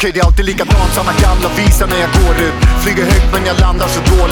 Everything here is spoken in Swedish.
Okej, det är alltid likadant, samma gamla visa när jag går ut. Flyger högt men jag landar så dåligt.